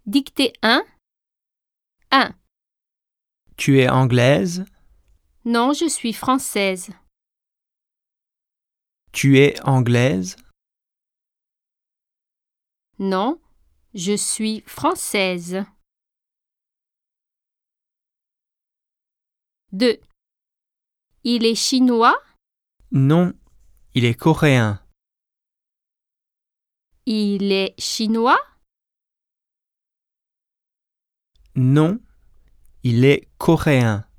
Dictée 1. 1. Tu es anglaise? Non, je suis française. Tu es anglaise? Non, je suis française. 2. Il est chinois? Non, il est coréen. Il est chinois? Non, il est coréen.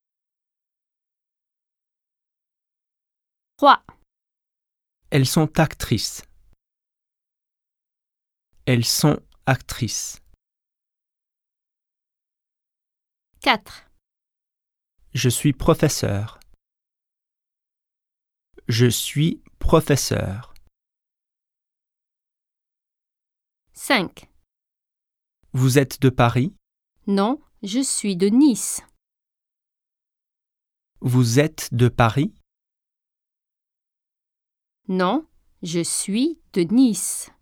3. Elles sont actrices. Elles sont actrices. 4. Je suis professeur. Je suis professeur. 5. Vous êtes de Paris? Non, je suis de Nice. Vous êtes de Paris? Non, je suis de Nice.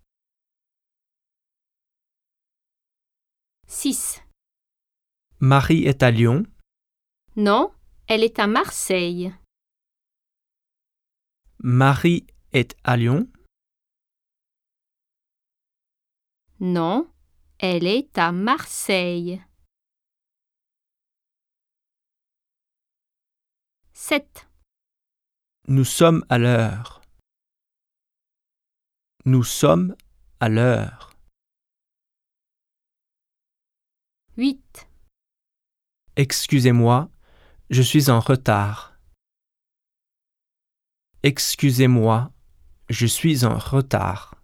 6. Marie est à Lyon? Non, elle est à Marseille. Marie est à Lyon? Non, elle est à Marseille. 7. Nous sommes à l'heure. Nous sommes à l'heure. 8. Excusez-moi, je suis en retard. Excusez-moi, je suis en retard.